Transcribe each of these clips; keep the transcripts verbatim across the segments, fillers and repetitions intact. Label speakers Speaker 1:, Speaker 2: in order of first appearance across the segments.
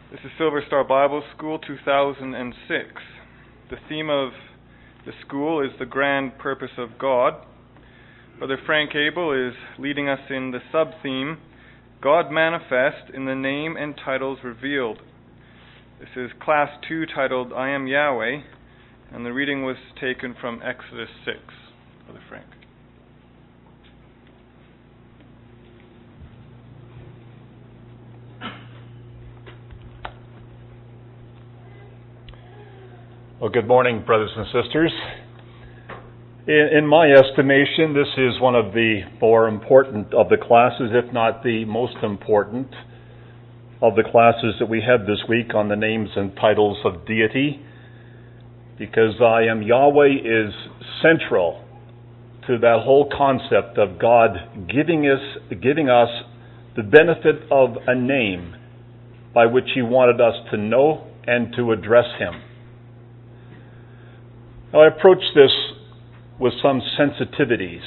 Speaker 1: This is Silver Star Bible School two thousand six. The theme of the school is the grand purpose of God. Brother Frank Abel is leading us in the sub-theme, God Manifest in the Name and Titles Revealed. This is Class two titled, I Am Yahweh, and the reading was taken from Exodus six. Brother Frank.
Speaker 2: Well, good morning, brothers and sisters. In, in my estimation, this is one of the more important of the classes, if not the most important of the classes that we have this week on the names and titles of deity, because I Am Yahweh is central to that whole concept of God giving us, giving us the benefit of a name by which He wanted us to know and to address Him. Now, I approach this with some sensitivities.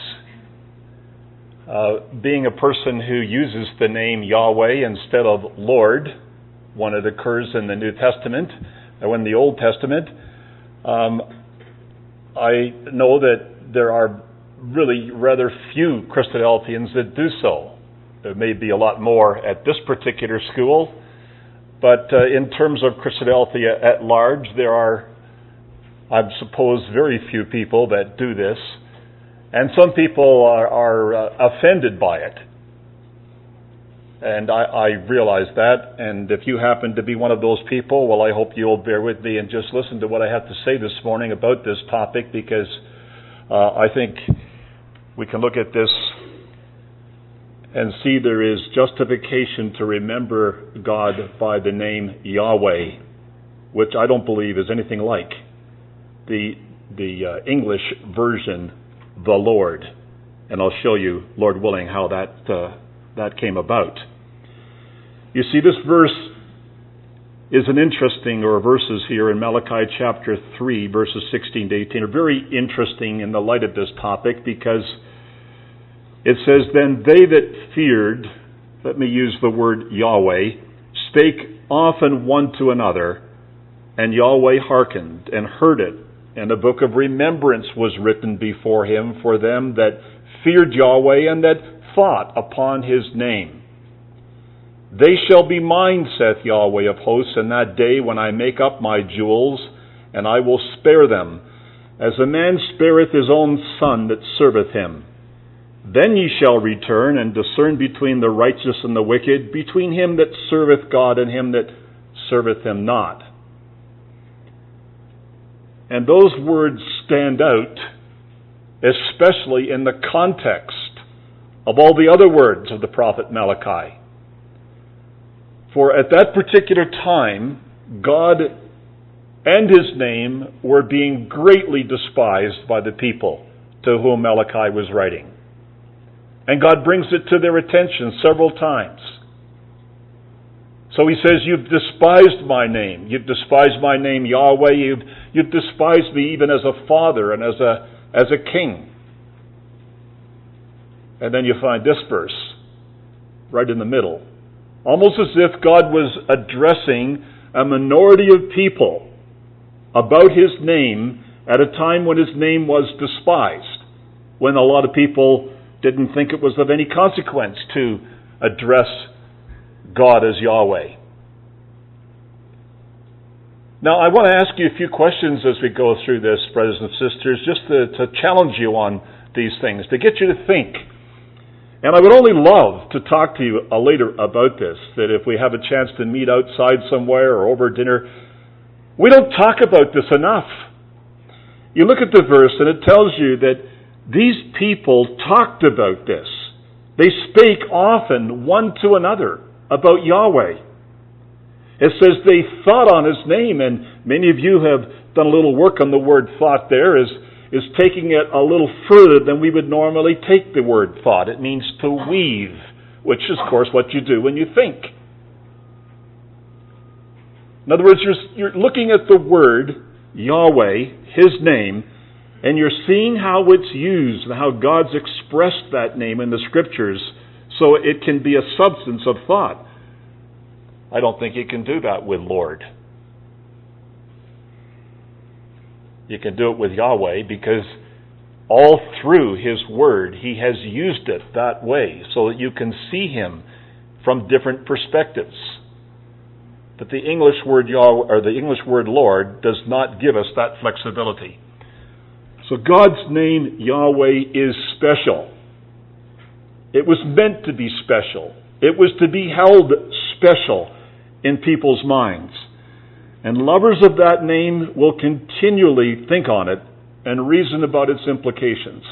Speaker 2: Uh, being a person who uses the name Yahweh instead of Lord, when it occurs in the New Testament or in the Old Testament, um, I know that there are really rather few Christadelphians that do so. There may be a lot more at this particular school, but uh, in terms of Christadelphia at large, there are I suppose very few people that do this, and some people are, are uh, offended by it. And I, I realize that, and if you happen to be one of those people, well, I hope you'll bear with me and just listen to what I have to say this morning about this topic, because uh, I think we can look at this and see there is justification to remember God by the name Yahweh, which I don't believe is anything like the the uh, English version, the Lord. And I'll show you, Lord willing, how that uh, that came about. You see, this verse is an interesting, or verses here in Malachi chapter three, verses sixteen to eighteen, are very interesting in the light of this topic, because it says, Then they that feared, let me use the word Yahweh, spake often one to another, and Yahweh hearkened and heard it. And a book of remembrance was written before Him for them that feared Yahweh and that thought upon His name. They shall be mine, saith Yahweh of hosts, in that day when I make up my jewels, and I will spare them, as a man spareth his own son that serveth him. Then ye shall return and discern between the righteous and the wicked, between him that serveth God and him that serveth Him not. And those words stand out, especially in the context of all the other words of the prophet Malachi. For at that particular time, God and His name were being greatly despised by the people to whom Malachi was writing. And God brings it to their attention several times. So He says, you've despised my name. You've despised my name, Yahweh. You've, you've despised me even as a father and as a, as a king. And then you find this verse right in the middle. Almost as if God was addressing a minority of people about His name at a time when His name was despised, when a lot of people didn't think it was of any consequence to address God as Yahweh. Now, I want to ask you a few questions as we go through this, brothers and sisters, just to, to challenge you on these things, to get you to think. And I would only love to talk to you uh, later about this, that if we have a chance to meet outside somewhere or over dinner, we don't talk about this enough. You look at the verse and it tells you that these people talked about this. They spake often one to another about Yahweh. It says they thought on His name, and many of you have done a little work on the word thought there, is, is taking it a little further than we would normally take the word thought. It means to weave, which is, of course, what you do when you think. In other words, you're, you're looking at the word Yahweh, His name, and you're seeing how it's used and how God's expressed that name in the Scriptures, so it can be a substance of thought. I don't think you can do that with Lord. You can do it with Yahweh because all through His Word, He has used it that way so that you can see Him from different perspectives. But the English word Yahweh, or the English word Lord, does not give us that flexibility. So God's name Yahweh is special. It was meant to be special. It was to be held special in people's minds. And lovers of that name will continually think on it and reason about its implications.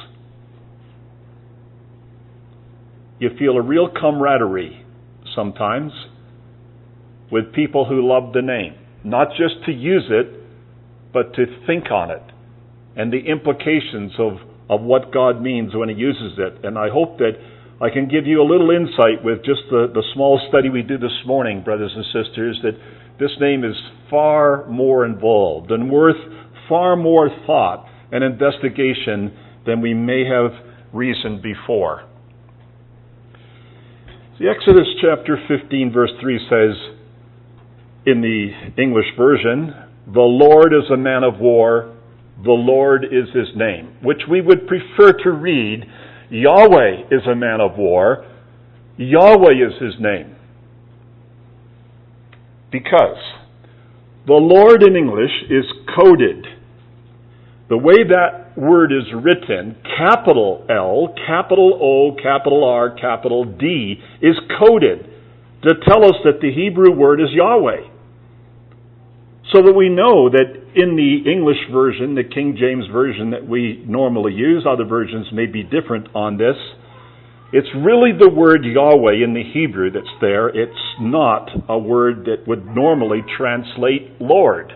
Speaker 2: You feel a real camaraderie sometimes with people who love the name. Not just to use it, but to think on it and the implications of, of what God means when He uses it. And I hope that I can give you a little insight with just the, the small study we did this morning, brothers and sisters, that this name is far more involved and worth far more thought and investigation than we may have reasoned before. See, Exodus chapter fifteen verse three says, in the English version, the Lord is a man of war, the Lord is His name, which we would prefer to read, Yahweh is a man of war, Yahweh is His name. Because the Lord in English is coded. The way that word is written, capital L, capital O, capital R, capital D, is coded to tell us that the Hebrew word is Yahweh. So that we know that in the English version, the King James version that we normally use, other versions may be different on this, it's really the word Yahweh in the Hebrew that's there. It's not a word that would normally translate Lord.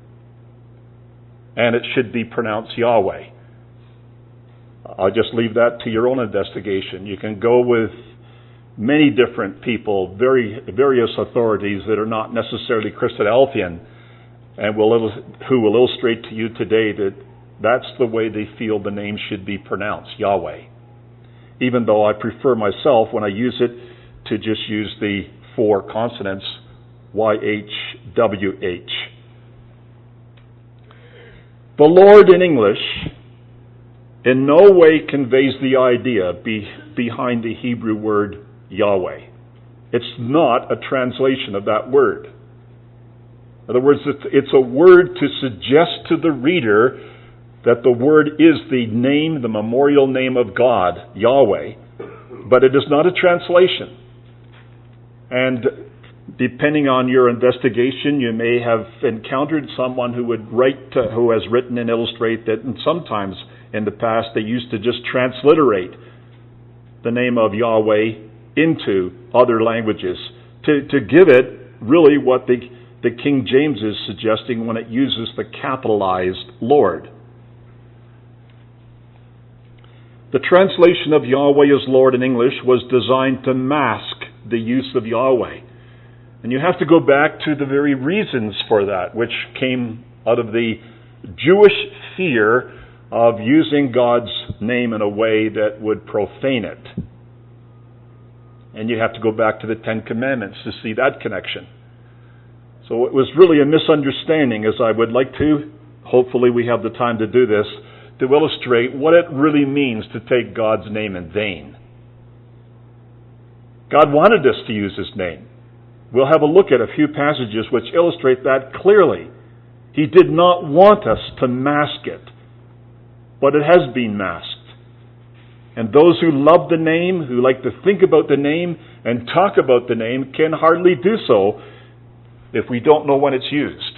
Speaker 2: And it should be pronounced Yahweh. I'll just leave that to your own investigation. You can go with many different people, very various authorities that are not necessarily Christadelphian, and will, who will illustrate to you today that that's the way they feel the name should be pronounced, Yahweh. Even though I prefer myself, when I use it, to just use the four consonants, Y H W H. The Lord in English in no way conveys the idea be, behind the Hebrew word Yahweh. It's not a translation of that word. In other words, it's a word to suggest to the reader that the word is the name, the memorial name of God, Yahweh, but it is not a translation. And depending on your investigation, you may have encountered someone who would write, uh, who has written and illustrate that, and sometimes in the past they used to just transliterate the name of Yahweh into other languages to, to give it really what the, the King James is suggesting when it uses the capitalized Lord. The translation of Yahweh as Lord in English was designed to mask the use of Yahweh. And you have to go back to the very reasons for that, which came out of the Jewish fear of using God's name in a way that would profane it. And you have to go back to the Ten Commandments to see that connection. So it was really a misunderstanding, as I would like to, hopefully we have the time to do this, to illustrate what it really means to take God's name in vain. God wanted us to use His name. We'll have a look at a few passages which illustrate that clearly. He did not want us to mask it, but it has been masked. And those who love the name, who like to think about the name and talk about the name, can hardly do so if we don't know when it's used.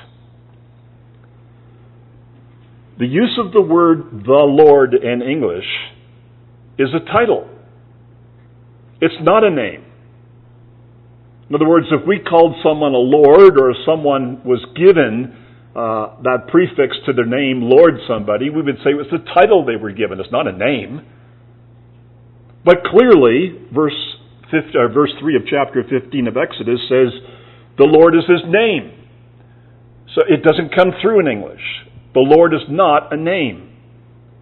Speaker 2: The use of the word the Lord in English is a title. It's not a name. In other words, if we called someone a Lord, or someone was given uh, that prefix to their name, Lord somebody, we would say it was the title they were given. It's not a name. But clearly, verse fifty, or verse three of chapter fifteen of Exodus says, the Lord is His name. So it doesn't come through in English. The Lord is not a name.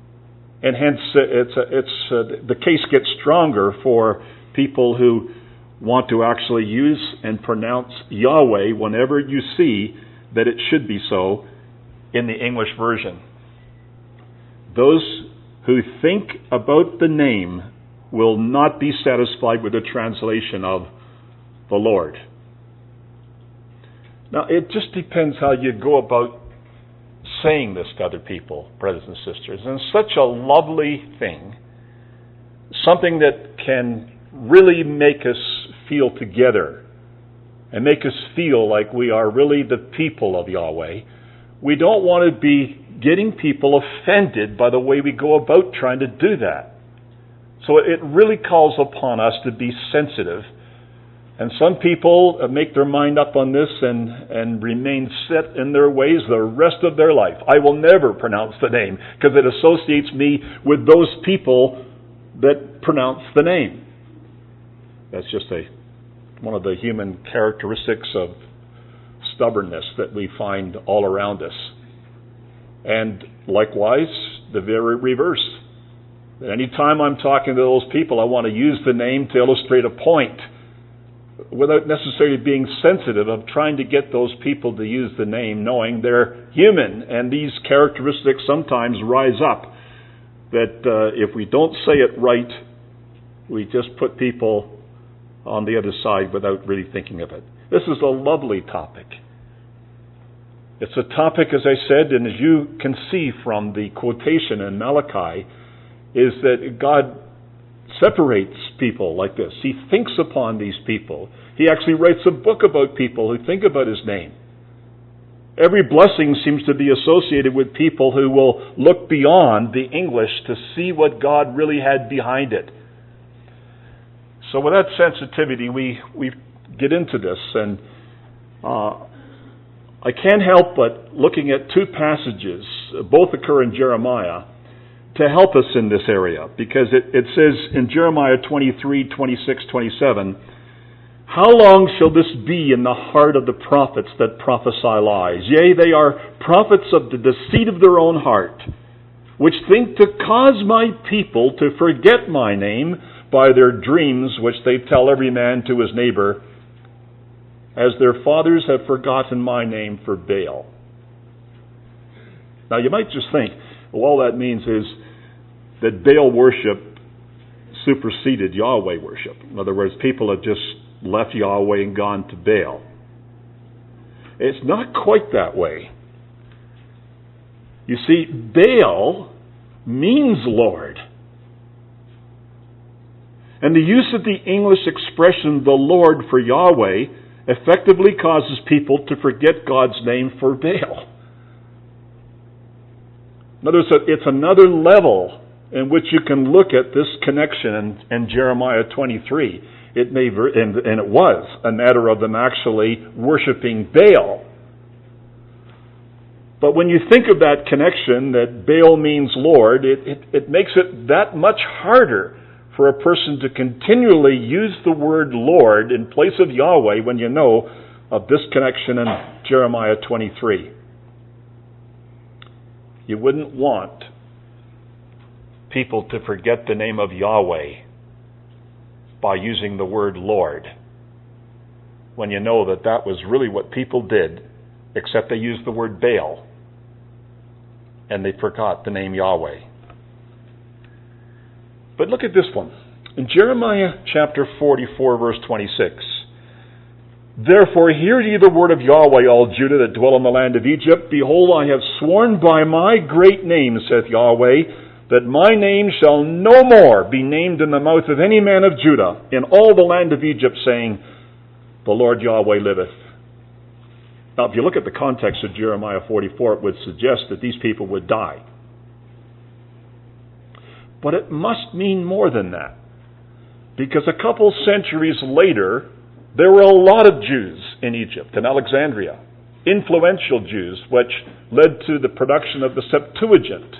Speaker 2: And hence, it's, a, it's a, the case gets stronger for people who want to actually use and pronounce Yahweh whenever you see that it should be so in the English version. Those who think about the name will not be satisfied with the translation of the Lord. Now, it just depends how you go about saying this to other people, brothers and sisters. And it's such a lovely thing, something that can really make us feel together and make us feel like we are really the people of Yahweh. We don't want to be getting people offended by the way we go about trying to do that. So it really calls upon us to be sensitive. And some people make their mind up on this and, and remain set in their ways the rest of their life. I will never pronounce the name because it associates me with those people that pronounce the name. That's just a one of the human characteristics of stubbornness that we find all around us. And likewise, the very reverse. That any time I'm talking to those people, I want to use the name to illustrate a point, without necessarily being sensitive of trying to get those people to use the name, knowing they're human, and these characteristics sometimes rise up. That uh, if we don't say it right, we just put people on the other side without really thinking of it. This is a lovely topic. It's a topic, as I said, and as you can see from the quotation in Malachi, is that God separates people like this. He thinks upon these people. He actually writes a book about people who think about His name. Every blessing seems to be associated with people who will look beyond the English to see what God really had behind it. So with that sensitivity, we, we get into this, and uh, I can't help but looking at two passages, both occur in Jeremiah, to help us in this area, because it, it says in Jeremiah twenty-three, twenty-six, twenty-seven, "How long shall this be in the heart of the prophets that prophesy lies? Yea, they are prophets of the deceit of their own heart, which think to cause my people to forget my name by their dreams, which they tell every man to his neighbor, as their fathers have forgotten my name for Baal." Now you might just think, well, all that means is that Baal worship superseded Yahweh worship. In other words, people have just left Yahweh and gone to Baal. It's not quite that way. You see, Baal means Lord. And the use of the English expression, the Lord, for Yahweh, effectively causes people to forget God's name for Baal. In other words, it's another level in which you can look at this connection in, in Jeremiah twenty-three. It may, and, and it was a matter of them actually worshiping Baal. But when you think of that connection, that Baal means Lord, it, it, it makes it that much harder for a person to continually use the word Lord in place of Yahweh when you know of this connection in Jeremiah twenty-three. You wouldn't want people to forget the name of Yahweh by using the word Lord, when you know that that was really what people did, except they used the word Baal and they forgot the name Yahweh. But look at this one. In Jeremiah chapter forty-four, verse twenty-six, "Therefore hear ye the word of Yahweh, all Judah that dwell in the land of Egypt. Behold, I have sworn by my great name, saith Yahweh, that my name shall no more be named in the mouth of any man of Judah in all the land of Egypt, saying, The Lord Yahweh liveth." Now, if you look at the context of Jeremiah forty-four, it would suggest that these people would die. But it must mean more than that. Because a couple centuries later, there were a lot of Jews in Egypt, in Alexandria, influential Jews, which led to the production of the Septuagint.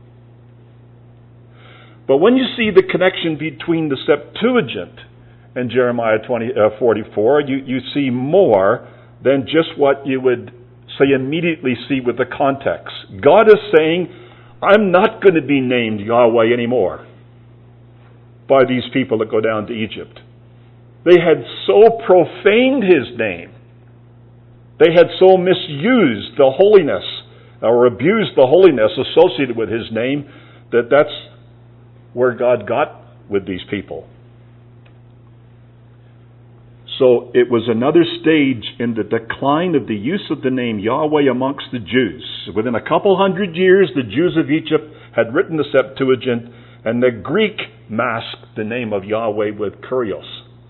Speaker 2: But when you see the connection between the Septuagint and Jeremiah forty-four, you, you see more than just what you would say immediately see with the context. God is saying, I'm not going to be named Yahweh anymore by these people that go down to Egypt. They had so profaned his name. They had so misused the holiness or abused the holiness associated with his name that that's where God got with these people. So it was another stage in the decline of the use of the name Yahweh amongst the Jews. Within a couple hundred years, the Jews of Egypt had written the Septuagint, and the Greek masked the name of Yahweh with Kurios.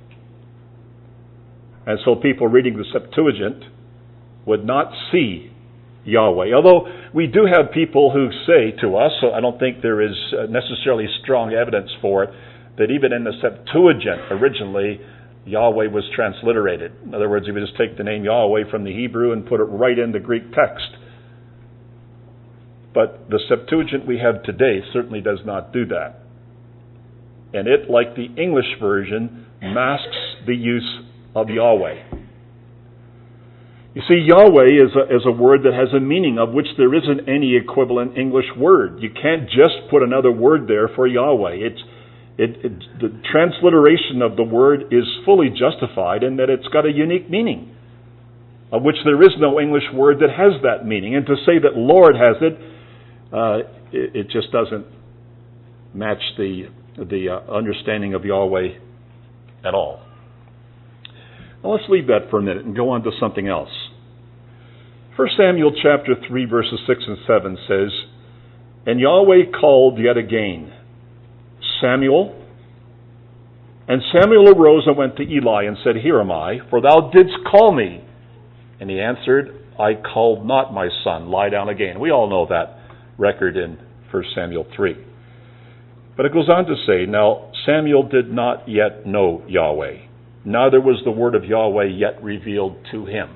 Speaker 2: And so people reading the Septuagint would not see Yahweh. Although we do have people who say to us, so I don't think there is necessarily strong evidence for it, that even in the Septuagint originally, Yahweh was transliterated. In other words, you would just take the name Yahweh from the Hebrew and put it right in the Greek text. But the Septuagint we have today certainly does not do that. And it, like the English version, masks the use of Yahweh. You see, Yahweh is a, is a word that has a meaning of which there isn't any equivalent English word. You can't just put another word there for Yahweh. It's It, it, the transliteration of the word is fully justified in that it's got a unique meaning, of which there is no English word that has that meaning. And to say that Lord has it, uh, it, it just doesn't match the the uh, understanding of Yahweh at all. Now let's leave that for a minute and go on to something else. First Samuel chapter three, verses six and seven says, "And Yahweh called yet again, Samuel. And Samuel arose and went to Eli and said, Here am I, for thou didst call me. And he answered, I called not, my son, lie down again." We all know that record in First Samuel three. But it goes on to say, Now Samuel did not yet know Yahweh, neither was the word of Yahweh yet revealed to him.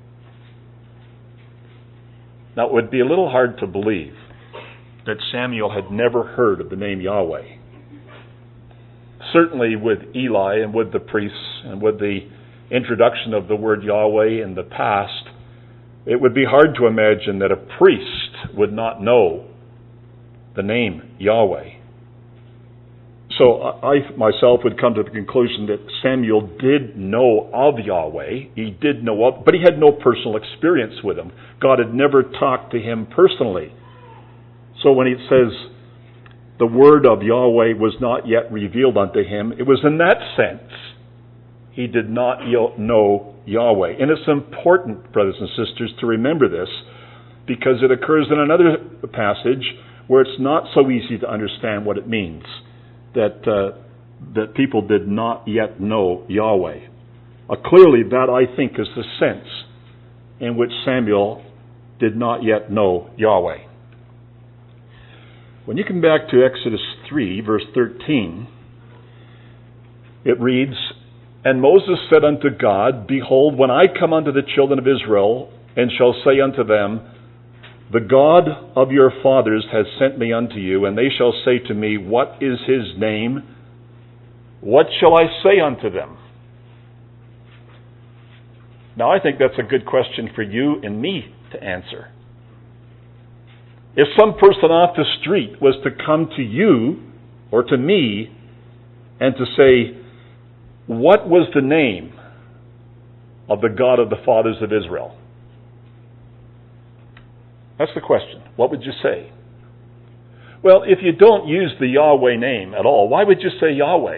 Speaker 2: Now it would be a little hard to believe that Samuel had never heard of the name Yahweh. Certainly with Eli and with the priests and with the introduction of the word Yahweh in the past, it would be hard to imagine that a priest would not know the name Yahweh. So I myself would come to the conclusion that Samuel did know of Yahweh. He did know of, but he had no personal experience with him. God had never talked to him personally. So when he says, the word of Yahweh was not yet revealed unto him, it was in that sense he did not know Yahweh. And it's important, brothers and sisters, to remember this, because it occurs in another passage where it's not so easy to understand what it means, that uh, that people did not yet know Yahweh. Uh, clearly, that, I think, is the sense in which Samuel did not yet know Yahweh. When you come back to Exodus three, verse thirteen, it reads, "And Moses said unto God, Behold, when I come unto the children of Israel, and shall say unto them, The God of your fathers has sent me unto you, and they shall say to me, What is his name? What shall I say unto them?" Now I think that's a good question for you and me to answer. If some person off the street was to come to you or to me and to say, what was the name of the God of the fathers of Israel? That's the question. What would you say? Well, if you don't use the Yahweh name at all, why would you say Yahweh?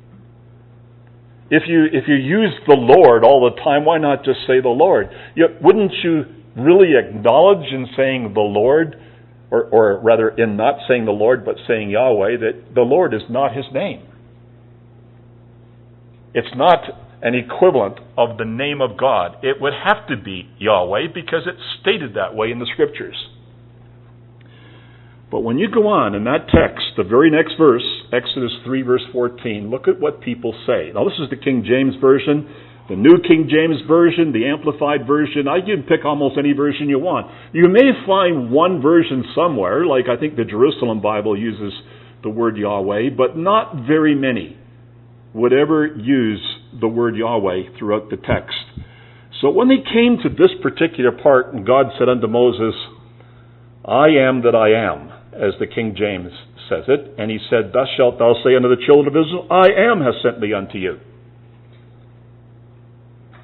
Speaker 2: If you if you use the Lord all the time, why not just say the Lord? You, wouldn't you really acknowledge in saying the Lord, Or, or rather, in not saying the Lord, but saying Yahweh, that the Lord is not his name? It's not an equivalent of the name of God. It would have to be Yahweh because it's stated that way in the Scriptures. But when you go on in that text, the very next verse, Exodus three, verse fourteen, look at what people say. Now, this is the King James Version. The New King James Version, the Amplified Version, I can pick almost any version you want. You may find one version somewhere, like I think the Jerusalem Bible uses the word Yahweh, but not very many would ever use the word Yahweh throughout the text. So when they came to this particular part, and God said unto Moses, I am that I am, as the King James says it, and he said, Thus shalt thou say unto the children of Israel, I am has sent me unto you.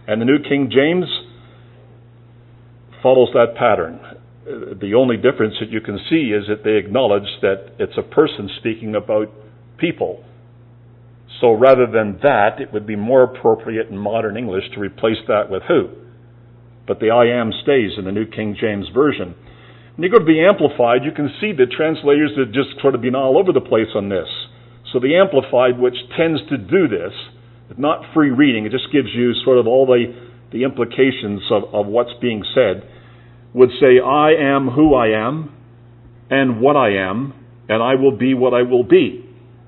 Speaker 2: And the New King James follows that pattern. The only difference that you can see is that they acknowledge that it's a person speaking about people. So rather than that, it would be more appropriate in modern English to replace that with who. But the I am stays in the New King James Version. When you go to the Amplified, you can see the translators have just sort of been all over the place on this. So the Amplified, which tends to do this, it's not free reading, it just gives you sort of all the, the implications of, of what's being said, would say, I am who I am, and what I am, and I will be what I will be.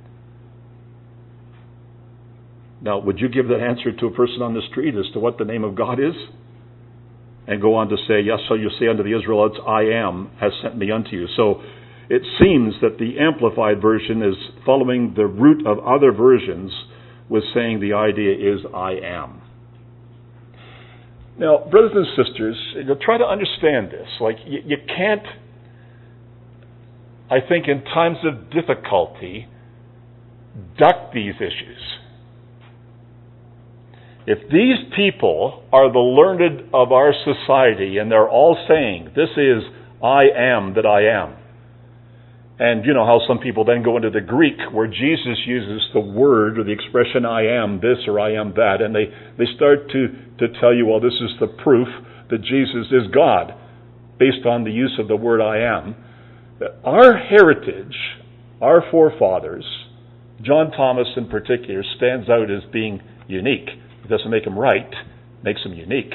Speaker 2: Now, would you give that answer to a person on the street as to what the name of God is? And go on to say, yes, so you say unto the Israelites, I am, has sent me unto you. So it seems that the Amplified Version is following the root of other versions with saying the idea is I am. Now, brothers and sisters, you'll try to understand this. Like, you, you can't, I think, in times of difficulty, duck these issues. If these people are the learned of our society and they're all saying, this is I am that I am, and you know how some people then go into the Greek where Jesus uses the word or the expression I am this or I am that, and they, they start to, to tell you, well, this is the proof that Jesus is God based on the use of the word I am. Our heritage, our forefathers, John Thomas in particular, stands out as being unique. It doesn't make him right, it makes him unique.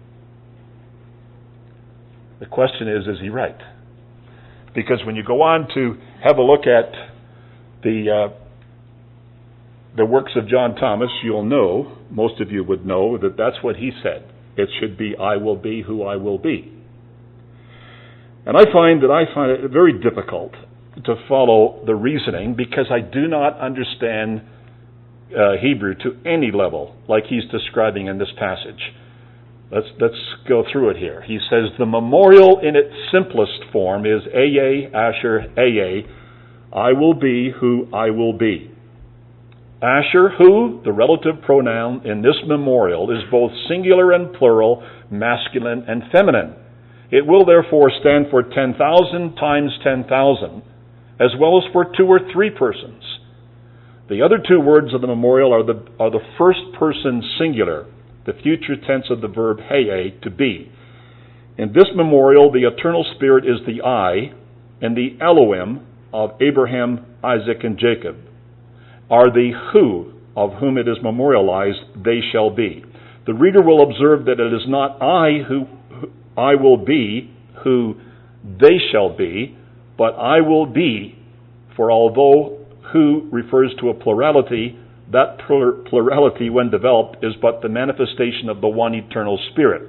Speaker 2: The question is, is he right? Because when you go on to have a look at the uh, the works of John Thomas, you'll know, most of you would know, that that's what he said. It should be, I will be who I will be. And I find that I find it very difficult to follow the reasoning because I do not understand Uh, Hebrew to any level, like he's describing in this passage. Let's let's go through it here. He says the memorial in its simplest form is Eye, Asher, Eye. I will be who I will be. Asher, who, the relative pronoun in this memorial, is both singular and plural, masculine and feminine. It will therefore stand for ten thousand times ten thousand, as well as for two or three persons. The other two words of the memorial are the are the first person singular, the future tense of the verb heye, to be. In this memorial, the eternal spirit is the I, and the Elohim of Abraham, Isaac, and Jacob are the who of whom it is memorialized, they shall be. The reader will observe that it is not I who, who I will be who they shall be, but I will be, for although who refers to a plurality, that plurality, when developed, is but the manifestation of the one eternal Spirit.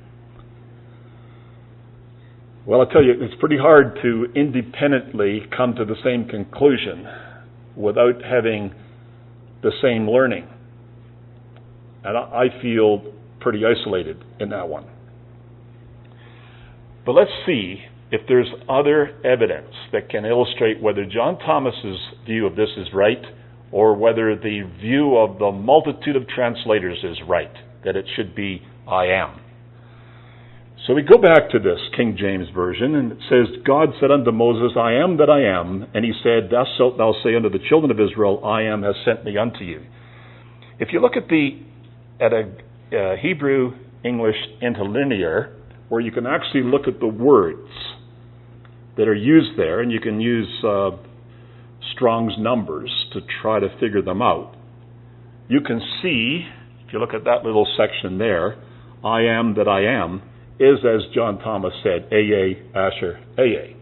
Speaker 2: Well, I tell you, it's pretty hard to independently come to the same conclusion without having the same learning. And I feel pretty isolated in that one. But let's see if there's other evidence that can illustrate whether John Thomas's view of this is right or whether the view of the multitude of translators is right, that it should be I am. So we go back to this King James Version, and it says, God said unto Moses, I am that I am, and he said, thus shalt thou say unto the children of Israel, I am has sent me unto you. If you look at the at a uh, Hebrew English interlinear, where you can actually look at the words that are used there, and you can use uh, Strong's numbers to try to figure them out. You can see, if you look at that little section there, I am that I am, is, as John Thomas said, Eye, Asher, Eye.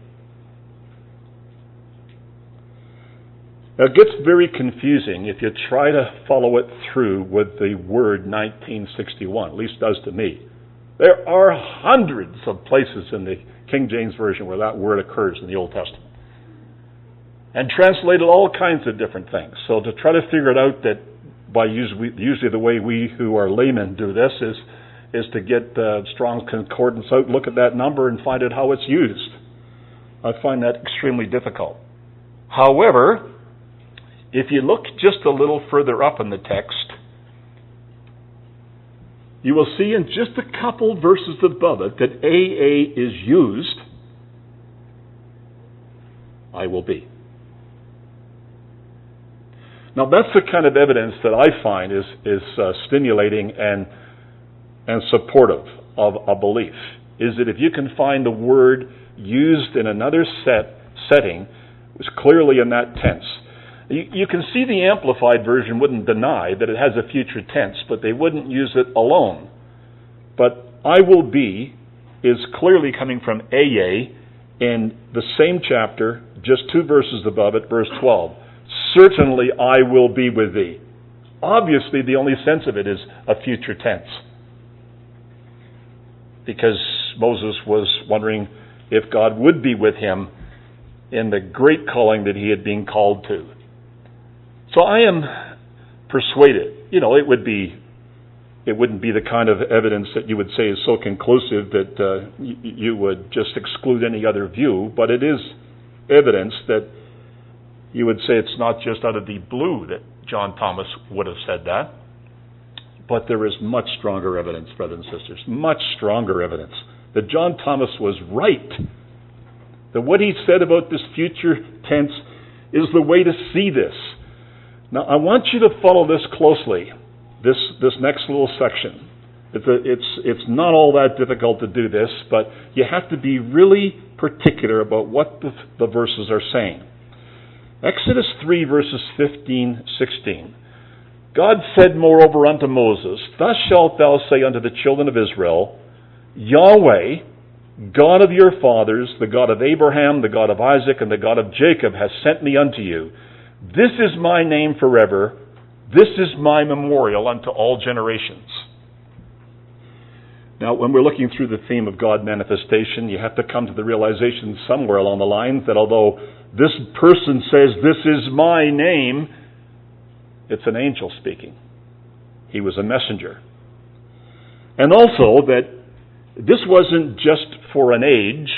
Speaker 2: Now it gets very confusing if you try to follow it through with the word nineteen sixty-one, at least it does to me. There are hundreds of places in the King James Version where that word occurs in the Old Testament. And translated all kinds of different things. So to try to figure it out, that by usually, usually the way we who are laymen do this is is to get uh, Strong's Concordance out, look at that number, and find out how it's used. I find that extremely difficult. However, if you look just a little further up in the text, you will see in just a couple verses above it that A A is used, I will be. Now that's the kind of evidence that I find is, is uh, stimulating and, and supportive of a belief, is that if you can find the word used in another set setting, it was clearly in that tense. You, you can see the Amplified Version wouldn't deny that it has a future tense, but they wouldn't use it alone. But I will be is clearly coming from A A in the same chapter, just two verses above it, verse twelve. Certainly I will be with thee. Obviously the only sense of it is a future tense, because Moses was wondering if God would be with him in the great calling that he had been called to. So I am persuaded, you know, it would be, it wouldn't be the kind of evidence that you would say is so conclusive that uh, y- you would just exclude any other view, but it is evidence that you would say it's not just out of the blue that John Thomas would have said that, but there is much stronger evidence, brothers and sisters, much stronger evidence that John Thomas was right. That what he said about this future tense is the way to see this. Now, I want you to follow this closely, this this next little section. It's, a, it's, it's not all that difficult to do this, but you have to be really particular about what the, the verses are saying. Exodus three, verses fifteen, sixteen. God said moreover unto Moses, Thus shalt thou say unto the children of Israel, Yahweh, God of your fathers, the God of Abraham, the God of Isaac, and the God of Jacob, has sent me unto you. This is my name forever. This is my memorial unto all generations. Now, when we're looking through the theme of God manifestation, you have to come to the realization somewhere along the lines that although this person says, this is my name, it's an angel speaking. He was a messenger. And also that this wasn't just for an age,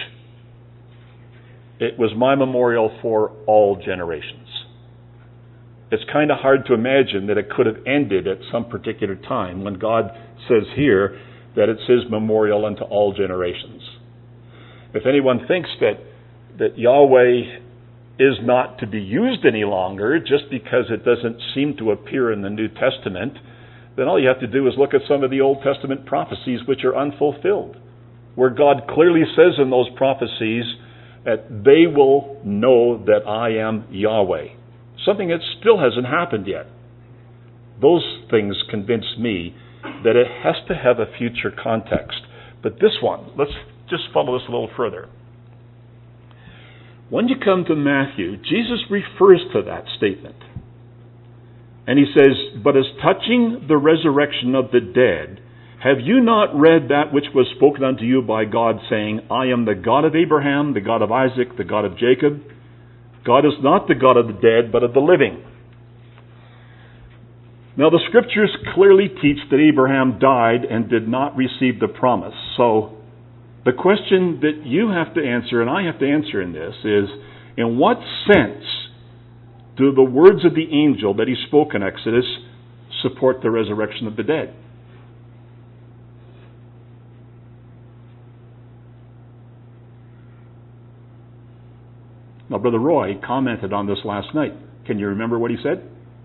Speaker 2: it was my memorial for all generations. It's kind of hard to imagine that it could have ended at some particular time when God says here that it's His memorial unto all generations. If anyone thinks that, that Yahweh is not to be used any longer just because it doesn't seem to appear in the New Testament, then all you have to do is look at some of the Old Testament prophecies which are unfulfilled, where God clearly says in those prophecies that they will know that I am Yahweh. Something that still hasn't happened yet. Those things convince me that it has to have a future context. But this one, let's just follow this a little further. When you come to Matthew, Jesus refers to that statement. And he says, But as touching the resurrection of the dead, have you not read that which was spoken unto you by God, saying, I am the God of Abraham, the God of Isaac, the God of Jacob? God is not the God of the dead, but of the living. Now the Scriptures clearly teach that Abraham died and did not receive the promise. So the question that you have to answer, and I have to answer in this, is, in what sense do the words of the angel that he spoke in Exodus support the resurrection of the dead? Now, Brother Roy commented on this last night. Can you remember what he said?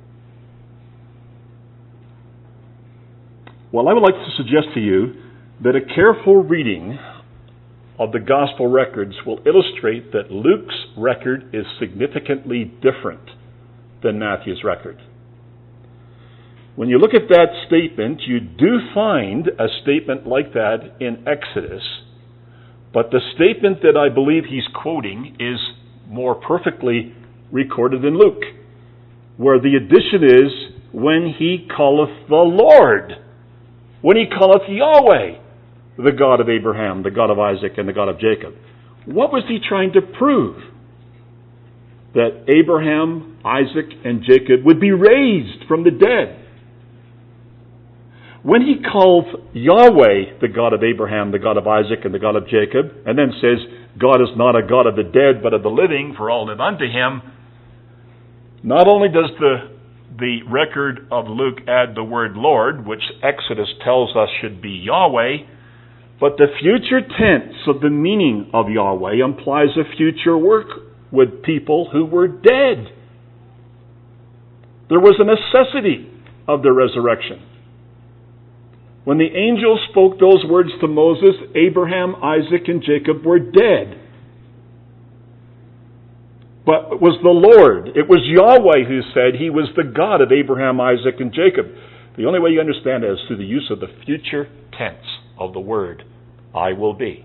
Speaker 2: Well, I would like to suggest to you that a careful reading of the gospel records will illustrate that Luke's record is significantly different than Matthew's record. When you look at that statement, you do find a statement like that in Exodus, but the statement that I believe he's quoting is more perfectly recorded in Luke, where the addition is, when he calleth the Lord, when he calleth Yahweh, the God of Abraham, the God of Isaac, and the God of Jacob. What was he trying to prove? That Abraham, Isaac, and Jacob would be raised from the dead. When he calls Yahweh the God of Abraham, the God of Isaac, and the God of Jacob, and then says, God is not a God of the dead, but of the living, for all live unto him, not only does the the record of Luke add the word Lord, which Exodus tells us should be Yahweh, but the future tense of the meaning of Yahweh implies a future work with people who were dead. There was a necessity of the resurrection. When the angel spoke those words to Moses, Abraham, Isaac, and Jacob were dead. But it was the Lord, it was Yahweh who said He was the God of Abraham, Isaac, and Jacob. The only way you understand it is through the use of the future tense of the word, I will be.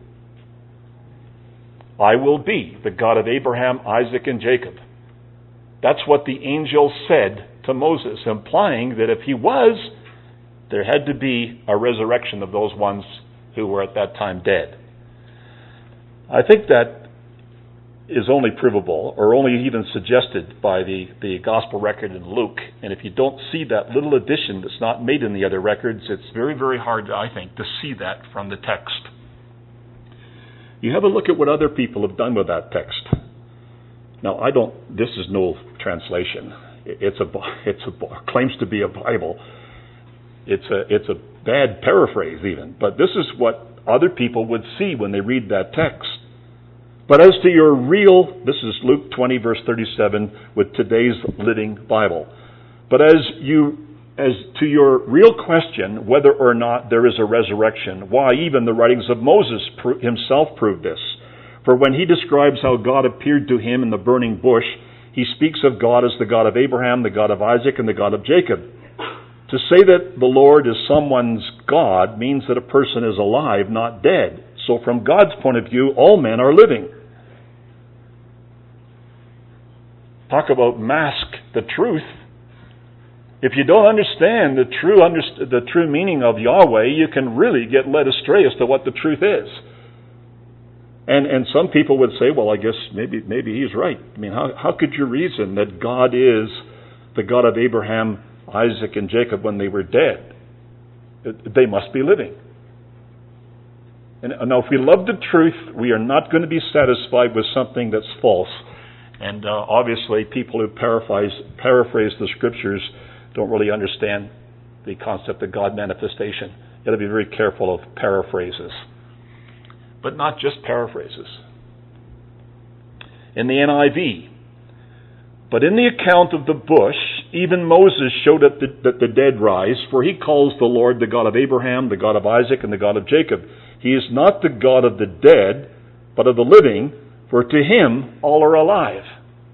Speaker 2: I will be the God of Abraham, Isaac, and Jacob. That's what the angel said to Moses, implying that if he was, there had to be a resurrection of those ones who were at that time dead. I think that is only provable, or only even suggested by the, the gospel record in Luke. And if you don't see that little addition that's not made in the other records, it's very, very hard, I think, to see that from the text. You have a look at what other people have done with that text. Now, I don't, this is no translation. It's a, it's a, claims to be a Bible. It's a, it's a bad paraphrase even. But this is what other people would see when they read that text. But as to your real, this is Luke twenty, verse thirty-seven, with today's Living Bible. But as you, as to your real question, whether or not there is a resurrection, why even the writings of Moses himself prove this. For when he describes how God appeared to him in the burning bush, he speaks of God as the God of Abraham, the God of Isaac, and the God of Jacob. To say that the Lord is someone's God means that a person is alive, not dead. So from God's point of view, all men are living. Talk about mask the truth. If you don't understand the true underst- the true meaning of Yahweh, you can really get led astray as to what the truth is. And and some people would say, well, I guess maybe maybe he's right. I mean, how how could you reason that God is the God of Abraham, Isaac, and Jacob when they were dead? They must be living. And now, if we love the truth, we are not going to be satisfied with something that's false. And uh, obviously, people who paraphrase, paraphrase the Scriptures don't really understand the concept of God manifestation. You got to be very careful of paraphrases. But not just paraphrases. In the N I V, but in the account of the bush, even Moses showed that the, that the dead rise, for he calls the Lord the God of Abraham, the God of Isaac, and the God of Jacob. He is not the God of the dead, but of the living, for to him all are alive.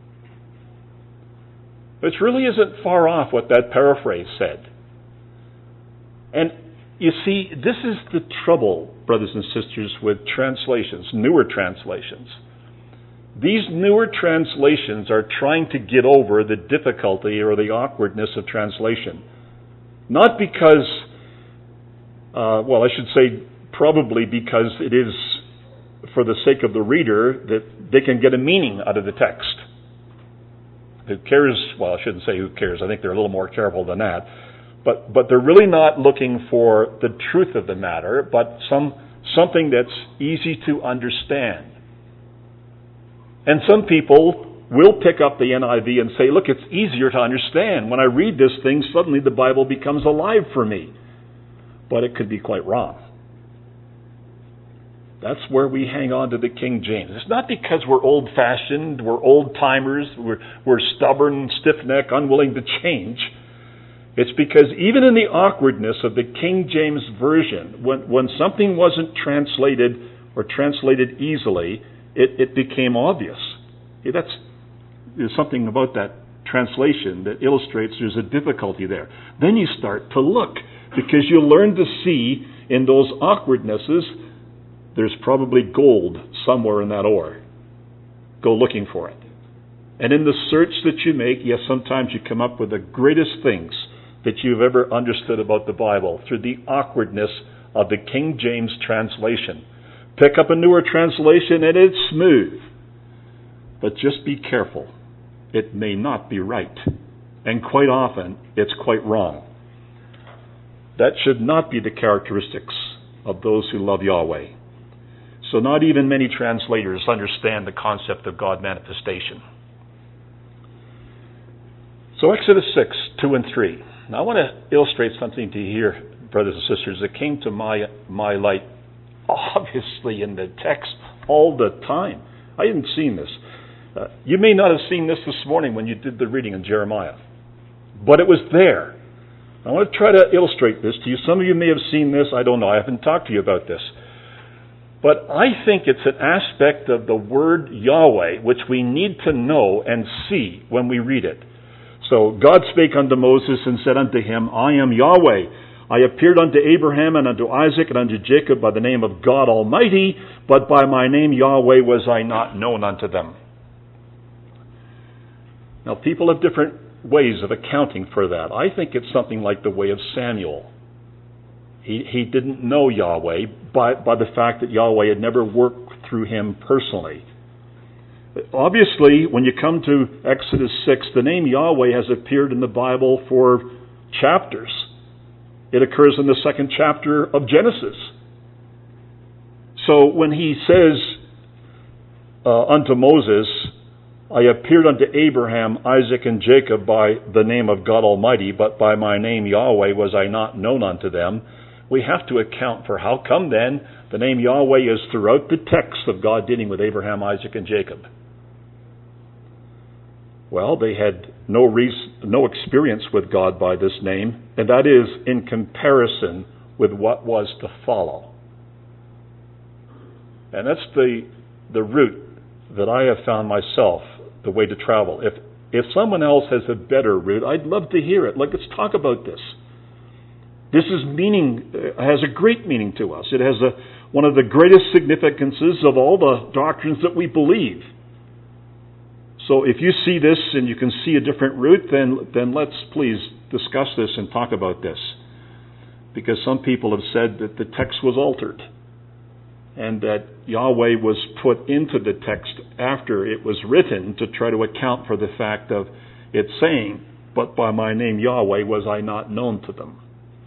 Speaker 2: Which really isn't far off what that paraphrase said. And you see, this is the trouble, brothers and sisters, with translations, newer translations. These newer translations are trying to get over the difficulty or the awkwardness of translation. Not because, uh, well, I should say probably because it is for the sake of the reader that they can get a meaning out of the text. Who cares? Well, I shouldn't say who cares. I think they're a little more careful than that. But but they're really not looking for the truth of the matter, but some something that's easy to understand. And some people will pick up the N I V and say, look, it's easier to understand. When I read this thing, suddenly the Bible becomes alive for me. But it could be quite wrong. That's where we hang on to the King James. It's not because we're old-fashioned, we're old-timers, we're, we're stubborn, stiff-necked, unwilling to change. It's because even in the awkwardness of the King James Version, when, when something wasn't translated or translated easily, it, it became obvious. Yeah, that's, there's something about that translation that illustrates there's a difficulty there. Then you start to look, because you learn to see in those awkwardnesses there's probably gold somewhere in that ore. Go looking for it. And in the search that you make, yes, sometimes you come up with the greatest things that you've ever understood about the Bible through the awkwardness of the King James translation. Pick up a newer translation and it's smooth. But just be careful. It may not be right. And quite often, it's quite wrong. That should not be the characteristics of those who love Yahweh. So not even many translators understand the concept of God manifestation. So Exodus six two and three. Now I want to illustrate something to you here, brothers and sisters, that came to my my light, obviously in the text all the time. I hadn't seen this. Uh, you may not have seen this this morning when you did the reading in Jeremiah, but it was there. I want to try to illustrate this to you. Some of you may have seen this. I don't know. I haven't talked to you about this. But I think it's an aspect of the word Yahweh which we need to know and see when we read it. So God spake unto Moses and said unto him, I am Yahweh. I appeared unto Abraham and unto Isaac and unto Jacob by the name of God Almighty, but by my name Yahweh was I not known unto them. Now people have different ways of accounting for that. I think it's something like the way of Samuel. He, he didn't know Yahweh by, by the fact that Yahweh had never worked through him personally. Obviously, when you come to Exodus six, the name Yahweh has appeared in the Bible for chapters. It occurs in the second chapter of Genesis. So when he says uh, unto Moses, I appeared unto Abraham, Isaac, and Jacob by the name of God Almighty, but by my name Yahweh was I not known unto them, we have to account for how come then the name Yahweh is throughout the text of God dealing with Abraham, Isaac, and Jacob. Well, they had no reason, no experience with God by this name, and that is in comparison with what was to follow. And that's the the route that I have found myself, the way to travel. If if someone else has a better route, I'd love to hear it. Like, let's talk about this. This is meaning, has a great meaning to us. It has a, one of the greatest significances of all the doctrines that we believe. So if you see this and you can see a different route, then then let's please discuss this and talk about this. Because some people have said that the text was altered and that Yahweh was put into the text after it was written to try to account for the fact of it saying, but by my name Yahweh was I not known to them.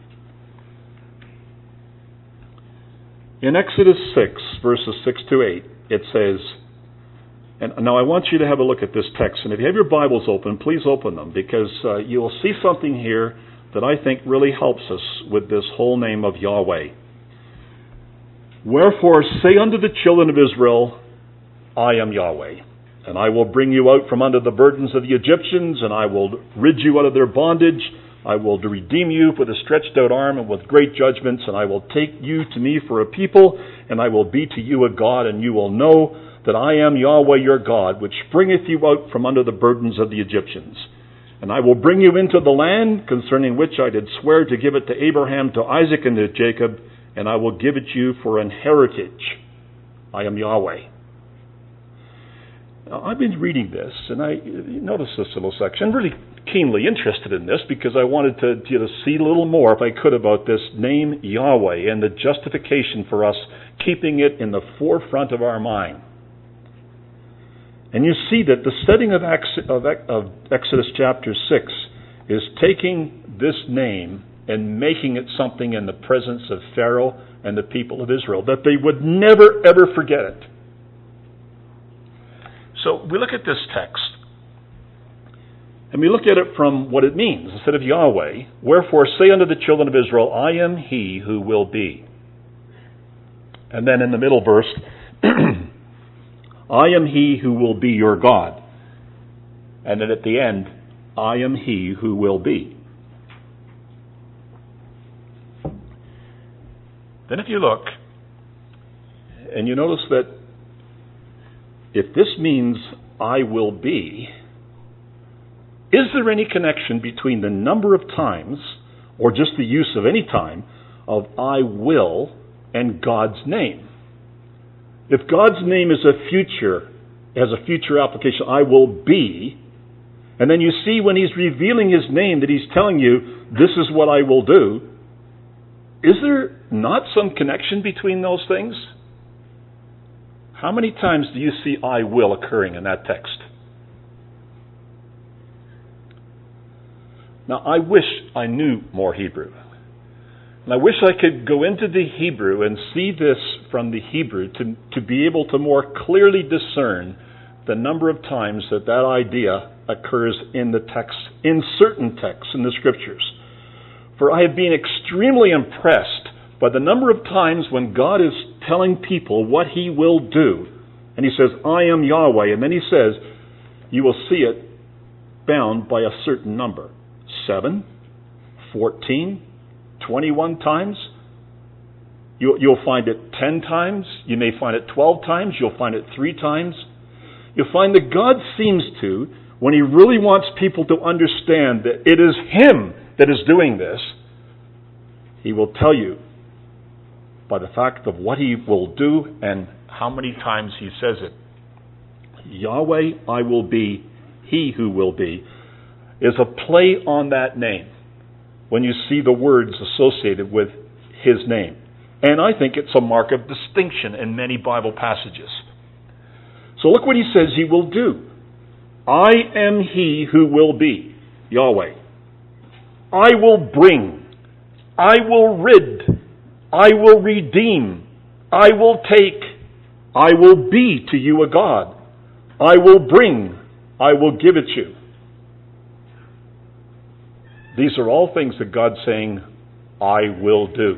Speaker 2: In Exodus six, verses six to eight, it says, and now I want you to have a look at this text, and if you have your Bibles open, please open them, because uh, you will see something here that I think really helps us with this whole name of Yahweh. Wherefore say unto the children of Israel, I am Yahweh, and I will bring you out from under the burdens of the Egyptians, and I will rid you out of their bondage. I will redeem you with a stretched out arm and with great judgments, and I will take you to me for a people, and I will be to you a God, and you will know that I am Yahweh your God, which bringeth you out from under the burdens of the Egyptians. And I will bring you into the land concerning which I did swear to give it to Abraham, to Isaac, and to Jacob, and I will give it you for an heritage. I am Yahweh. Now, I've been reading this, and I noticed this little section. I'm really keenly interested in this because I wanted to, you know, see a little more, if I could, about this name Yahweh and the justification for us keeping it in the forefront of our mind. And you see that the setting of Exodus chapter six is taking this name and making it something in the presence of Pharaoh and the people of Israel, that they would never, ever forget it. So we look at this text, and we look at it from what it means. Instead of Yahweh, wherefore say unto the children of Israel, I am he who will be. And then in the middle verse, I am he who will be your God. And then at the end, I am he who will be. Then if you look, and you notice that if this means I will be, is there any connection between the number of times, or just the use of any time, of I will and God's name? If God's name is a future, has a future application, I will be, and then you see when he's revealing his name that he's telling you, this is what I will do, is there not some connection between those things? How many times do you see I will occurring in that text? Now, I wish I knew more Hebrew. And I wish I could go into the Hebrew and see this from the Hebrew to, to be able to more clearly discern the number of times that that idea occurs in the text, in certain texts in the Scriptures. For I have been extremely impressed by the number of times when God is telling people what He will do. And He says, I am Yahweh. And then He says, you will see it bound by a certain number. Seven, fourteen, twenty-one times. You, you'll find it ten times. You may find it twelve times. You'll find it three times. You'll find that God seems to, when He really wants people to understand that it is Him that is doing this, He will tell you by the fact of what He will do and how many times He says it. Yahweh, I will be, He who will be, is a play on that name when you see the words associated with His name. And I think it's a mark of distinction in many Bible passages. So look what He says He will do. I am He who will be, Yahweh. I will bring. I will rid. I will redeem. I will take. I will be to you a God. I will bring. I will give it you. These are all things that God's saying, I will do.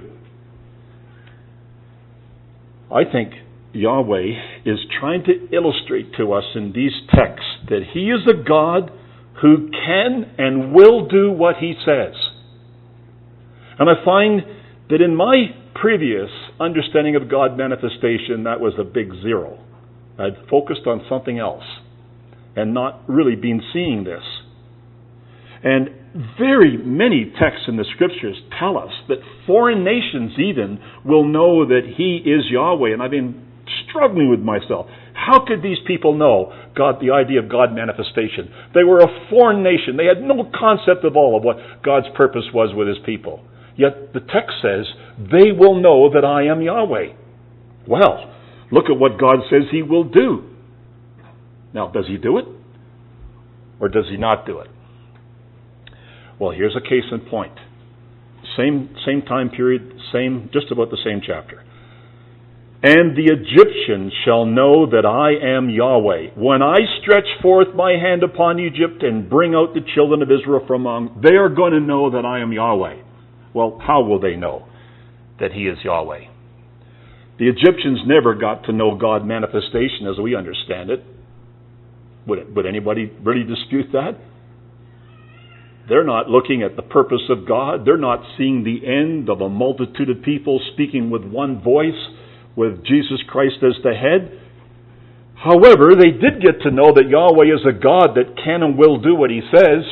Speaker 2: I think Yahweh is trying to illustrate to us in these texts that He is a God who can and will do what He says. And I find that in my previous understanding of God manifestation, that was a big zero. I'd focused on something else and not really been seeing this. And very many texts in the Scriptures tell us that foreign nations even will know that He is Yahweh. And I've been struggling with myself. How could these people know God, the idea of God manifestation? They were a foreign nation. They had no concept at all of what God's purpose was with His people. Yet the text says, they will know that I am Yahweh. Well, look at what God says He will do. Now, does He do it? Or does He not do it? Well, here's a case in point. Same, same time period, same, just about the same chapter. And the Egyptians shall know that I am Yahweh. When I stretch forth my hand upon Egypt and bring out the children of Israel from among, they are going to know that I am Yahweh. Well, how will they know that He is Yahweh? The Egyptians never got to know God manifestation as we understand it. Would, it, would anybody really dispute that? They're not looking at the purpose of God. They're not seeing the end of a multitude of people speaking with one voice, with Jesus Christ as the head. However, they did get to know that Yahweh is a God that can and will do what He says.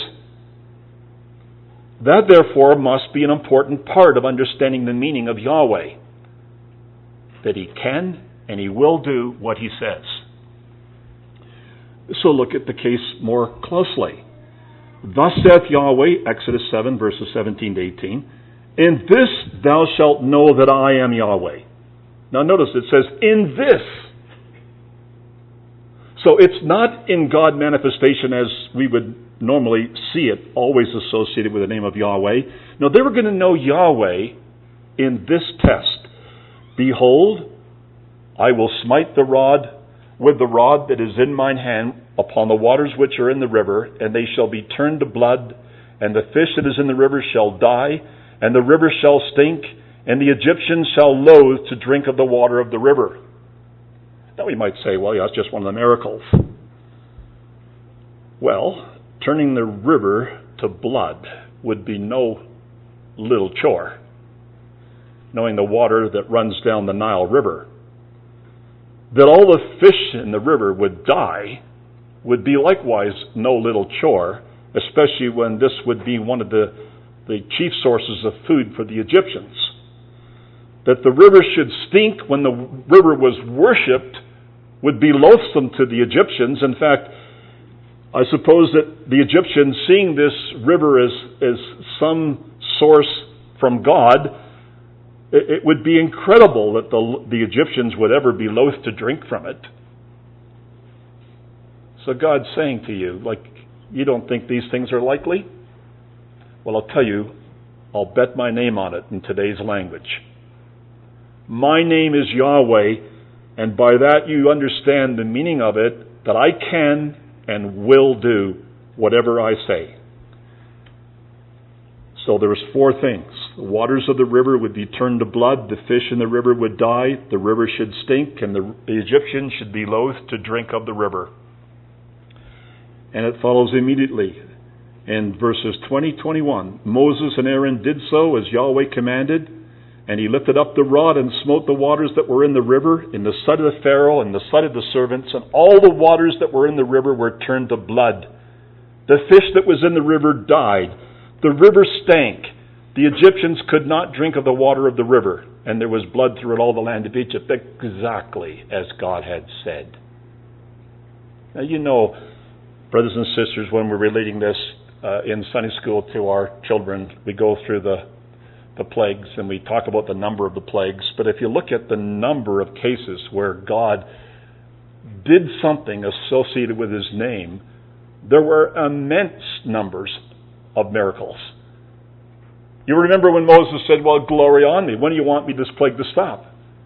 Speaker 2: That, therefore, must be an important part of understanding the meaning of Yahweh. That He can and He will do what He says. So look at the case more closely. Thus saith Yahweh, Exodus seven, verses seventeen to eighteen, in this thou shalt know that I am Yahweh. Now notice it says, in this. So it's not in God manifestation as we would normally see it, always associated with the name of Yahweh. No, they were going to know Yahweh in this test. Behold, I will smite the rod with the rod that is in mine hand upon the waters which are in the river, and they shall be turned to blood, and the fish that is in the river shall die, and the river shall stink, and the Egyptians shall loathe to drink of the water of the river. Now we might say, well, yeah, it's just one of the miracles. Well, turning the river to blood would be no little chore, knowing the water that runs down the Nile River. That all the fish in the river would die would be likewise no little chore, especially when this would be one of the, the chief sources of food for the Egyptians. That the river should stink when the river was worshipped would be loathsome to the Egyptians. In fact, I suppose that the Egyptians, seeing this river as, as some source from God, it would be incredible that the, the Egyptians would ever be loath to drink from it. So God's saying to you, like, you don't think these things are likely? Well, I'll tell you, I'll bet my name on it in today's language. My name is Yahweh, and by that you understand the meaning of it that I can and will do whatever I say. So there was four things. The waters of the river would be turned to blood, the fish in the river would die, the river should stink, and the, the Egyptians should be loath to drink of the river. And it follows immediately in verses twenty to twenty-one. Moses and Aaron did so as Yahweh commanded, and he lifted up the rod and smote the waters that were in the river in the sight of the Pharaoh and the sight of the servants, and all the waters that were in the river were turned to blood. The fish that was in the river died. The river stank. The Egyptians could not drink of the water of the river, and there was blood throughout all the land of Egypt, exactly as God had said. Now, you know, brothers and sisters, when we're relating this uh, in Sunday school to our children, we go through the, the plagues and we talk about the number of the plagues. But if you look at the number of cases where God did something associated with His name, there were immense numbers of miracles. You remember when Moses said, well, glory on me. When do you want me this plague to stop?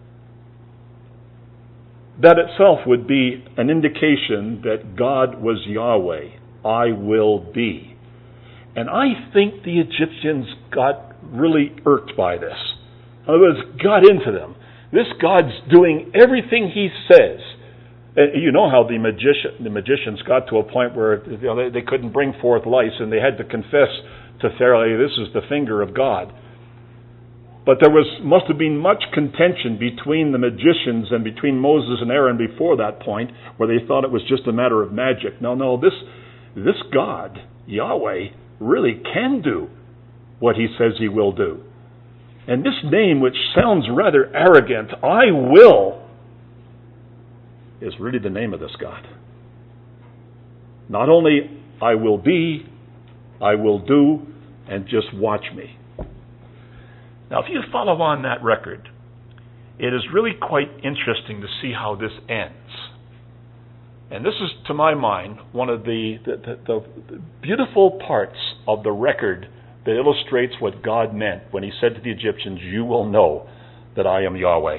Speaker 2: That itself would be an indication that God was Yahweh. I will be. And I think the Egyptians got really irked by this. In other words, got into them. This God's doing everything He says. And you know how the magician, the magicians got to a point where you know, they, they couldn't bring forth lice, and they had to confess to Pharaoh, this is the finger of God. But there was must have been much contention between the magicians and between Moses and Aaron before that point, where they thought it was just a matter of magic. No, no, this this God, Yahweh, really can do what He says He will do. And this name, which sounds rather arrogant, I will, is really the name of this God. Not only I will be, I will do, and just watch me. Now, if you follow on that record, it is really quite interesting to see how this ends. And this is, to my mind, one of the, the, the, the beautiful parts of the record that illustrates what God meant when He said to the Egyptians, you will know that I am Yahweh.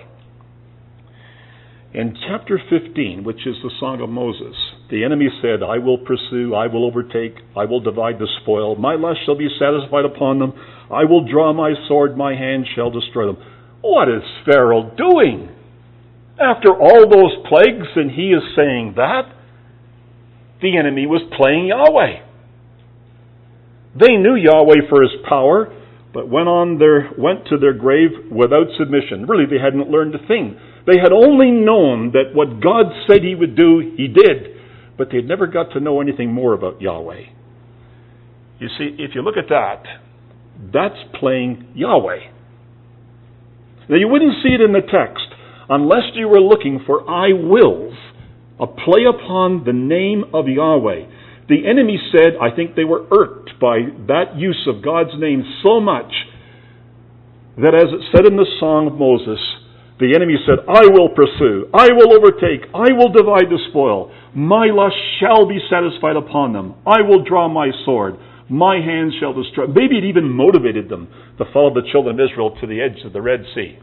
Speaker 2: In chapter fifteen, which is the Song of Moses, the enemy said, I will pursue, I will overtake, I will divide the spoil. My lust shall be satisfied upon them. I will draw my sword, my hand shall destroy them. What is Pharaoh doing? After all those plagues, and he is saying that, the enemy was playing Yahweh. They knew Yahweh for His power, but went on their went to their grave without submission. Really, they hadn't learned a thing. They had only known that what God said He would do, He did. But they had never got to know anything more about Yahweh. You see, if you look at that, that's playing Yahweh. Now, you wouldn't see it in the text unless you were looking for I wills, a play upon the name of Yahweh. The enemy said, I think they were irked by that use of God's name so much that, as it said in the Song of Moses, the enemy said, I will pursue, I will overtake, I will divide the spoil. My lust shall be satisfied upon them. I will draw my sword. My hand shall destroy. Maybe it even motivated them to follow the children of Israel to the edge of the Red Sea.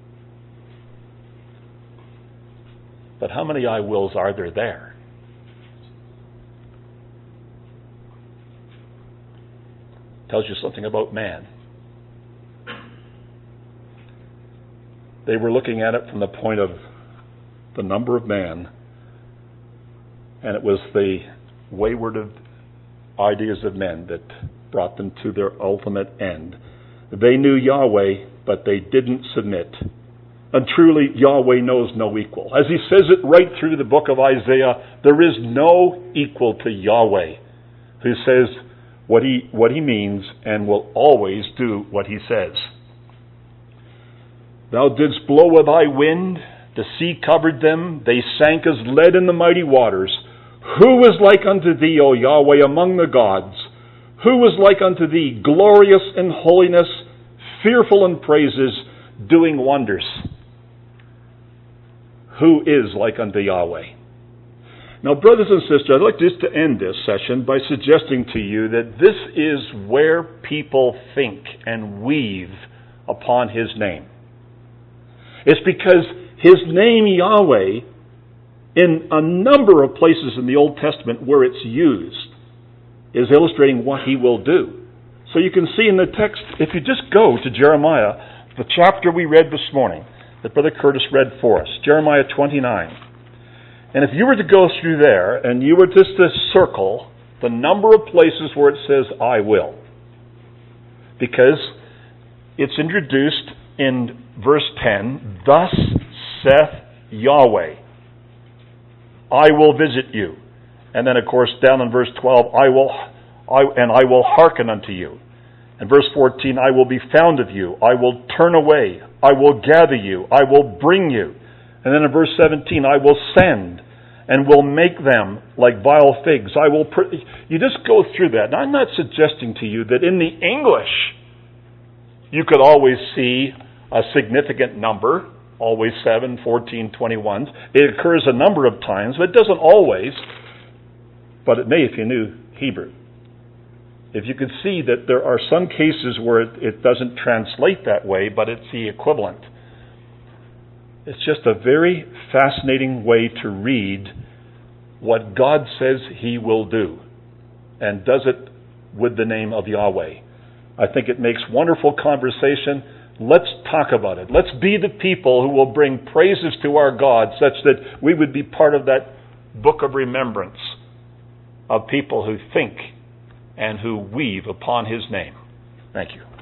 Speaker 2: But how many I wills are there there? Tells you something about man. They were looking at it from the point of the number of man, and it was the wayward of ideas of men that brought them to their ultimate end. They knew Yahweh, but they didn't submit. And truly, Yahweh knows no equal. As He says it right through the book of Isaiah, there is no equal to Yahweh, who says what he, what he means and will always do what He says. Thou didst blow with thy wind, the sea covered them, they sank as lead in the mighty waters. Who is like unto Thee, O Yahweh, among the gods? Who is like unto Thee, glorious in holiness, fearful in praises, doing wonders? Who is like unto Yahweh? Now, brothers and sisters, I'd like just to end this session by suggesting to you that this is where people think and weave upon His name. It's because His name, Yahweh, in a number of places in the Old Testament where it's used, is illustrating what he will do. So you can see in the text, if you just go to Jeremiah, the chapter we read this morning, that Brother Curtis read for us, Jeremiah twenty-nine. And if you were to go through there, and you were just to circle the number of places where it says, I will. Because it's introduced in verse ten, Thus saith Yahweh, I will visit you. And then, of course, down in verse twelve, I will, I, and I will hearken unto you. And verse fourteen, I will be found of you. I will turn away. I will gather you. I will bring you. And then in verse seventeen, I will send and will make them like vile figs. I will. Pr- you just go through that. And I'm not suggesting to you that in the English you could always see a significant number, always seven, fourteen, twenty-one. It occurs a number of times, but it doesn't always. But it may if you knew Hebrew. If you could see that there are some cases where it, it doesn't translate that way, but it's the equivalent. It's just a very fascinating way to read what God says he will do, and does it with the name of Yahweh. I think it makes wonderful conversation. Let's talk about it. Let's be the people who will bring praises to our God such that we would be part of that book of remembrance of people who think and who weave upon his name. Thank you.